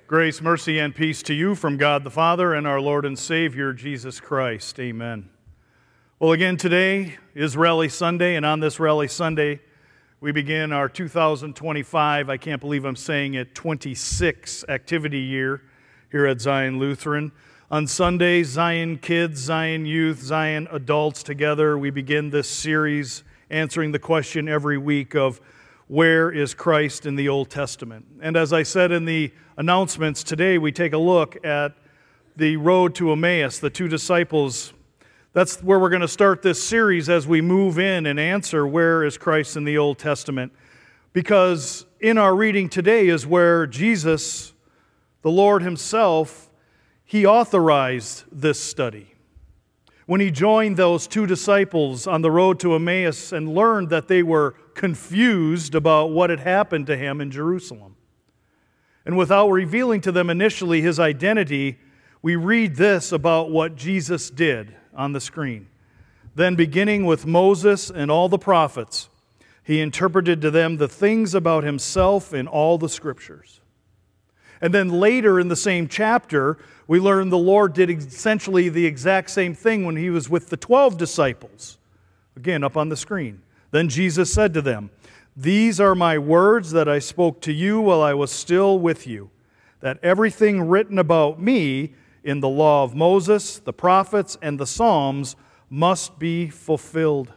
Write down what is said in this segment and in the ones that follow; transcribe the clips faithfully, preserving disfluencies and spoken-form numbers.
Grace, mercy, and peace to you from God the Father and our Lord and Savior, Jesus Christ. Amen. Well, again, today is Rally Sunday, and on this Rally Sunday, we begin our two thousand twenty-five, I can't believe I'm saying it, twenty-six activity year here at Zion Lutheran. On Sundays, Zion kids, Zion youth, Zion adults together, we begin this series answering the question every week of where is Christ in the Old Testament? And as I said in the announcements, today we take a look at the road to Emmaus, the two disciples. That's where we're going to start this series as we move in and answer where is Christ in the Old Testament. Because in our reading today is where Jesus, the Lord Himself, He authorized this study. When He joined those two disciples on the road to Emmaus and learned that they were confused about what had happened to Him in Jerusalem. And without revealing to them initially His identity, we read this about what Jesus did on the screen. Then beginning with Moses and all the prophets, He interpreted to them the things about Himself in all the Scriptures. And then later in the same chapter, we learn the Lord did essentially the exact same thing when He was with the twelve disciples. Again, up on the screen. Then Jesus said to them, "These are my words that I spoke to you while I was still with you, that everything written about me in the law of Moses, the prophets, and the Psalms must be fulfilled."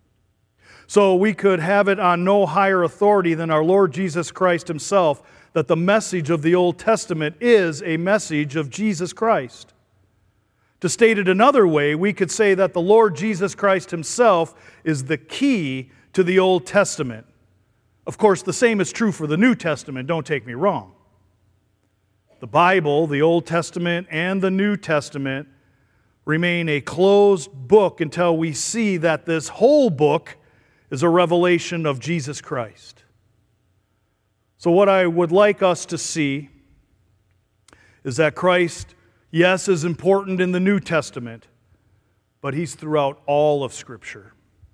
So we could have it on no higher authority than our Lord Jesus Christ Himself that the message of the Old Testament is a message of Jesus Christ. To state it another way, we could say that the Lord Jesus Christ Himself is the key to the Old Testament. Of course, the same is true for the New Testament, don't take me wrong. The Bible, the Old Testament, and the New Testament remain a closed book until we see that this whole book is a revelation of Jesus Christ. So what I would like us to see is that Christ, yes, is important in the New Testament, but He's throughout all of Scripture.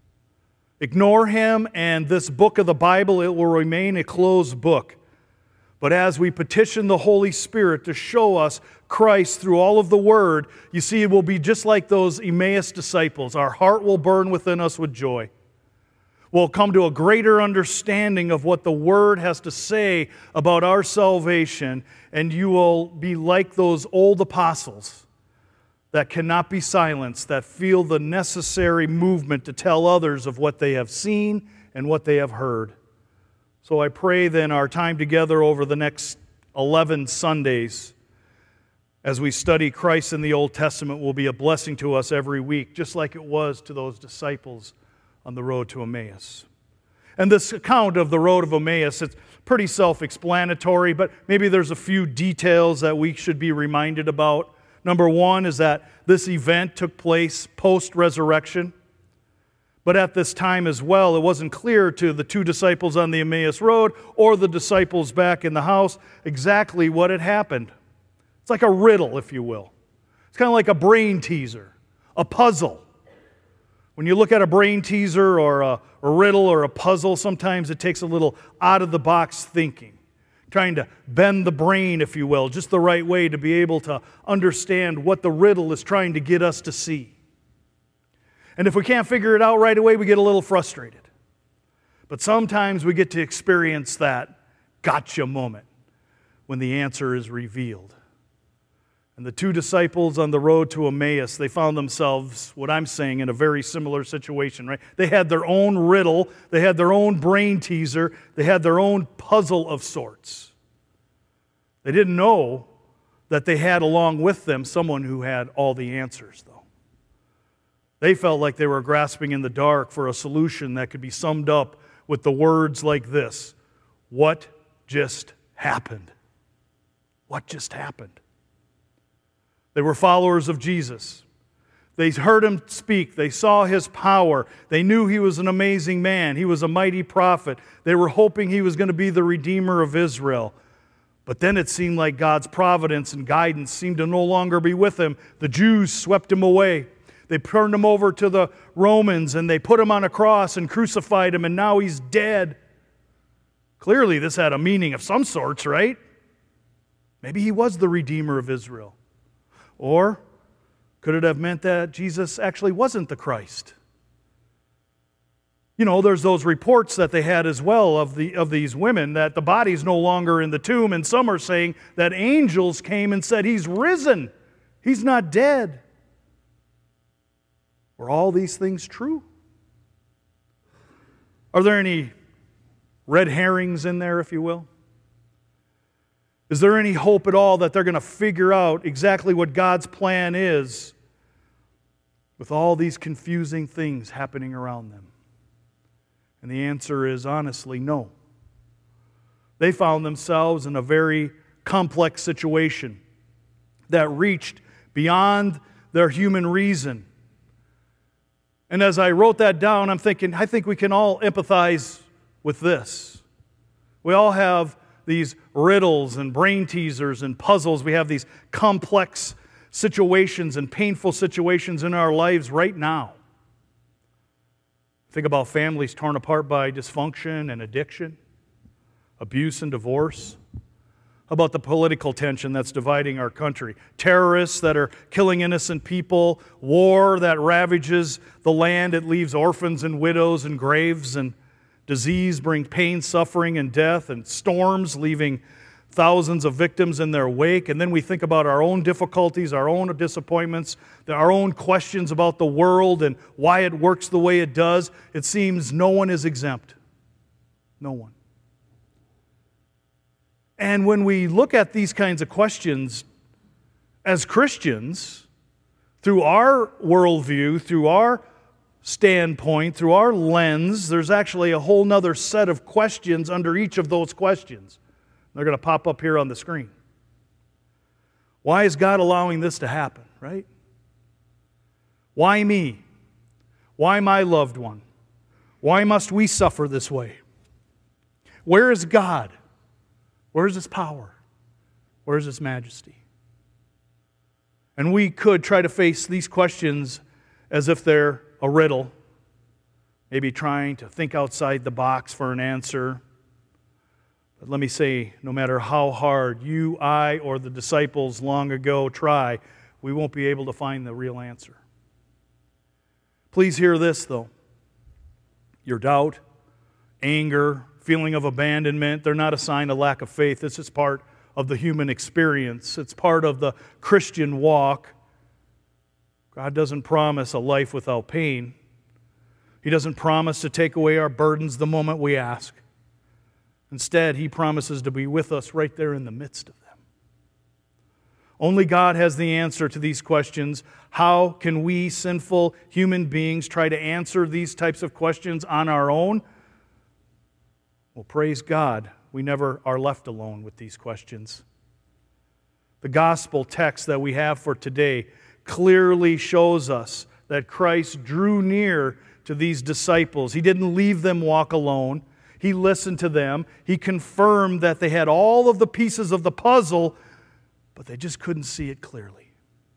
Ignore Him, and this book of the Bible, it will remain a closed book. But as we petition the Holy Spirit to show us Christ through all of the Word, you see, it will be just like those Emmaus disciples. Our heart will burn within us with joy. We'll come to a greater understanding of what the Word has to say about our salvation, and you will be like those old apostles that cannot be silenced, that feel the necessary movement to tell others of what they have seen and what they have heard. So I pray then our time together over the next eleven Sundays as we study Christ in the Old Testament will be a blessing to us every week, just like it was to those disciples on the road to Emmaus. And this account of the road of Emmaus, it's pretty self-explanatory, but maybe there's a few details that we should be reminded about. Number one is that this event took place post-resurrection. But at this time as well, it wasn't clear to the two disciples on the Emmaus Road or the disciples back in the house exactly what had happened. It's like a riddle, if you will. It's kind of like a brain teaser, a puzzle. When you look at a brain teaser or a, a riddle or a puzzle, sometimes it takes a little out-of-the-box thinking, trying to bend the brain, if you will, just the right way to be able to understand what the riddle is trying to get us to see. And if we can't figure it out right away, we get a little frustrated. But sometimes we get to experience that gotcha moment when the answer is revealed. And the two disciples on the road to Emmaus, they found themselves, what I'm saying, in a very similar situation, right? They had their own riddle, they had their own brain teaser, they had their own puzzle of sorts. They didn't know that they had along with them someone who had all the answers, though. They felt like they were grasping in the dark for a solution that could be summed up with the words like this: what just happened? What just happened? They were followers of Jesus. They heard Him speak. They saw His power. They knew He was an amazing man. He was a mighty prophet. They were hoping He was going to be the Redeemer of Israel. But then it seemed like God's providence and guidance seemed to no longer be with Him. The Jews swept Him away. They turned Him over to the Romans, and they put Him on a cross and crucified Him, and now He's dead. Clearly, this had a meaning of some sorts, right? Maybe he was the Redeemer of Israel. Or could it have meant that Jesus actually wasn't the Christ? You know, there's those reports that they had as well of, the, of these women that the body's no longer in the tomb, and some are saying that angels came and said, he's risen, he's not dead. Were all these things true? Are there any red herrings in there, if you will? Is there any hope at all that they're going to figure out exactly what God's plan is with all these confusing things happening around them? And the answer is honestly no. They found themselves in a very complex situation that reached beyond their human reason. And as I wrote that down, I'm thinking, I think we can all empathize with this. We all have these riddles and brain teasers and puzzles. We have these complex situations and painful situations in our lives right now. Think about families torn apart by dysfunction and addiction, abuse and divorce. How about the political tension that's dividing our country? Terrorists that are killing innocent people, war that ravages the land, it leaves orphans and widows and graves, and disease brings pain, suffering, and death, and storms leaving thousands of victims in their wake. And then we think about our own difficulties, our own disappointments, our own questions about the world and why it works the way it does. It seems no one is exempt. No one. And when we look at these kinds of questions as Christians, through our worldview, through our standpoint, through our lens, there's actually a whole nother set of questions under each of those questions. They're going to pop up here on the screen. Why is God allowing this to happen, right? Why me? Why my loved one? Why must we suffer this way? Where is God? Where is His power? Where is His majesty? And we could try to face these questions as if they're a riddle, maybe trying to think outside the box for an answer. But let me say, no matter how hard you, I, or the disciples long ago try, we won't be able to find the real answer. Please hear this, though. Your doubt, anger, feeling of abandonment, they're not a sign of lack of faith. This is part of the human experience. It's part of the Christian walk. God doesn't promise a life without pain. He doesn't promise to take away our burdens the moment we ask. Instead, He promises to be with us right there in the midst of them. Only God has the answer to these questions. How can we, sinful human beings, try to answer these types of questions on our own? Well, praise God, we never are left alone with these questions. The gospel text that we have for today clearly shows us that Christ drew near to these disciples. He didn't leave them walk alone. He listened to them. He confirmed that they had all of the pieces of the puzzle, but they just couldn't see it clearly.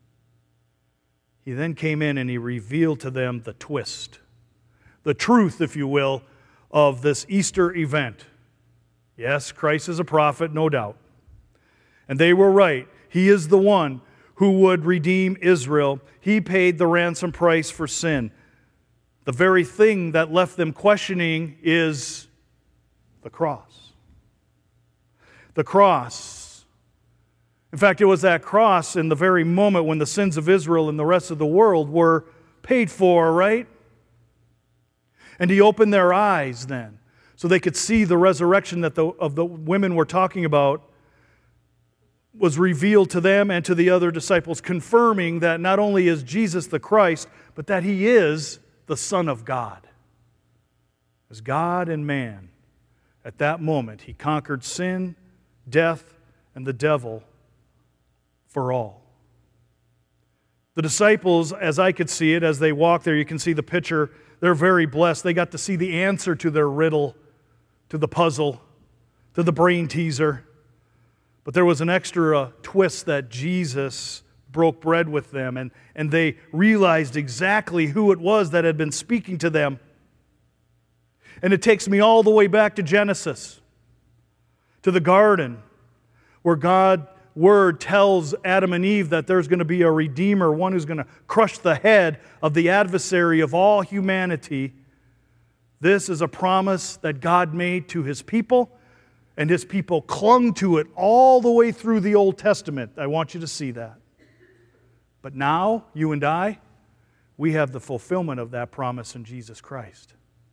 He then came in and He revealed to them the twist, the truth, if you will, of this Easter event. Yes, Christ is a prophet, no doubt. And they were right. He is the one who would redeem Israel. He paid the ransom price for sin. The very thing that left them questioning is the cross. The cross. In fact, it was that cross in the very moment when the sins of Israel and the rest of the world were paid for, right? And He opened their eyes then so they could see the resurrection that the, of the women we're talking about was revealed to them and to the other disciples, confirming that not only is Jesus the Christ, but that He is the Son of God. As God and man, at that moment, He conquered sin, death, and the devil for all. The disciples, as I could see it, as they walked there, you can see the picture, they're very blessed. They got to see the answer to their riddle, to the puzzle, to the brain teaser. But there was an extra twist that Jesus broke bread with them, and, and they realized exactly who it was that had been speaking to them. And it takes me all the way back to Genesis, to the garden, where God Word tells Adam and Eve that there's going to be a Redeemer, one who's going to crush the head of the adversary of all humanity. This is a promise that God made to His people, and His people clung to it all the way through the Old Testament. I want you to see that. But now, you and I, we have the fulfillment of that promise in Jesus Christ.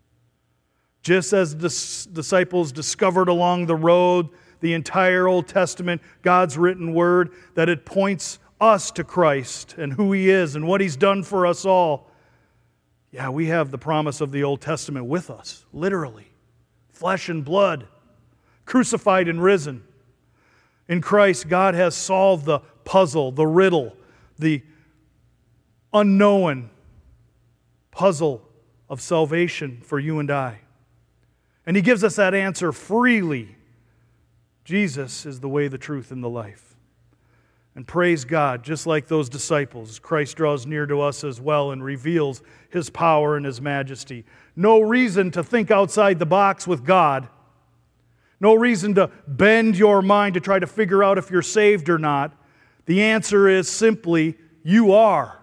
Just as the disciples discovered along the road the entire Old Testament, God's written word, that it points us to Christ and who He is and what He's done for us all. Yeah, we have the promise of the Old Testament with us, literally. Flesh and blood, crucified and risen. In Christ, God has solved the puzzle, the riddle, the unknown puzzle of salvation for you and I. And He gives us that answer freely. Jesus is the way, the truth, and the life. And praise God, just like those disciples, Christ draws near to us as well and reveals His power and His majesty. No reason to think outside the box with God. No reason to bend your mind to try to figure out if you're saved or not. The answer is simply, you are.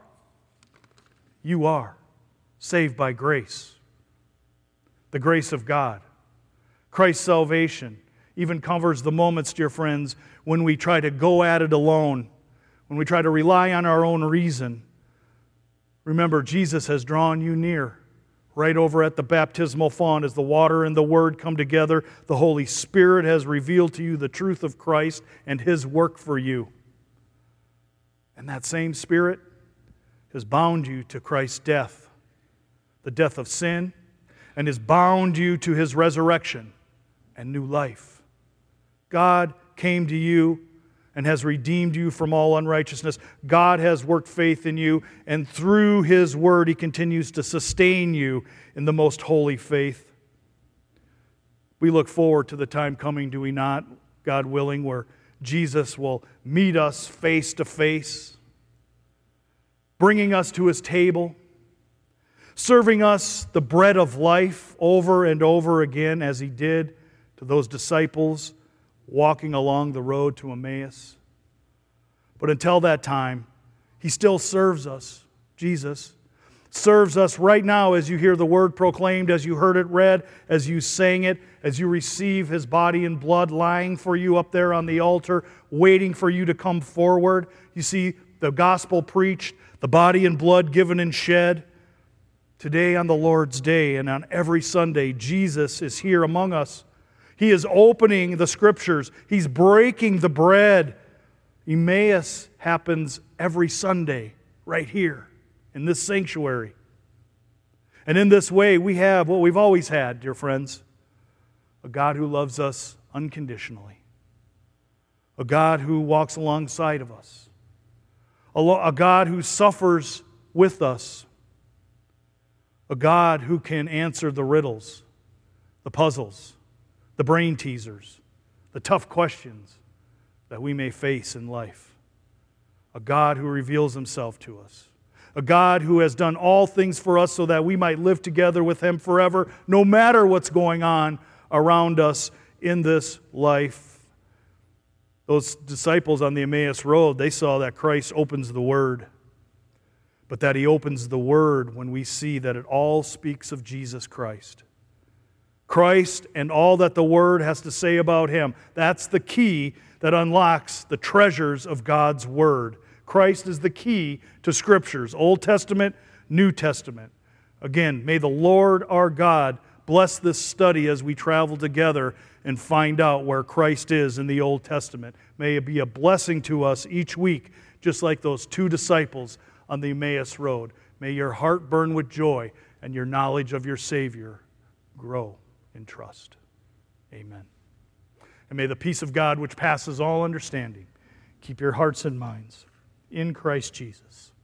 You are saved by grace. The grace of God. Christ's salvation even covers the moments, dear friends, when we try to go at it alone, when we try to rely on our own reason. Remember, Jesus has drawn you near. Right over at the baptismal font, as the water and the Word come together, the Holy Spirit has revealed to you the truth of Christ and His work for you. And that same Spirit has bound you to Christ's death, the death of sin, and has bound you to His resurrection and new life. God came to you and has redeemed you from all unrighteousness. God has worked faith in you, and through His Word He continues to sustain you in the most holy faith. We look forward to the time coming, do we not, God willing, where Jesus will meet us face to face, bringing us to His table, serving us the bread of life over and over again, as He did to those disciples walking along the road to Emmaus. But until that time, He still serves us. Jesus serves us right now as you hear the Word proclaimed, as you heard it read, as you sang it, as you receive His body and blood lying for you up there on the altar, waiting for you to come forward. You see the gospel preached, the body and blood given and shed. Today on the Lord's Day and on every Sunday, Jesus is here among us. He is opening the Scriptures. He's breaking the bread. Emmaus happens every Sunday right here in this sanctuary. And in this way, we have what we've always had, dear friends, a God who loves us unconditionally, a God who walks alongside of us, a God who suffers with us, a God who can answer the riddles, the puzzles, the brain teasers, the tough questions that we may face in life. A God who reveals Himself to us. A God who has done all things for us so that we might live together with Him forever, no matter what's going on around us in this life. Those disciples on the Emmaus Road, they saw that Christ opens the Word, but that He opens the Word when we see that it all speaks of Jesus Christ. Christ and all that the Word has to say about Him. That's the key that unlocks the treasures of God's Word. Christ is the key to Scriptures, Old Testament, New Testament. Again, may the Lord our God bless this study as we travel together and find out where Christ is in the Old Testament. May it be a blessing to us each week, just like those two disciples on the Emmaus Road. May your heart burn with joy and your knowledge of your Savior grow in trust. Amen. And may the peace of God, which passes all understanding, keep your hearts and minds in Christ Jesus.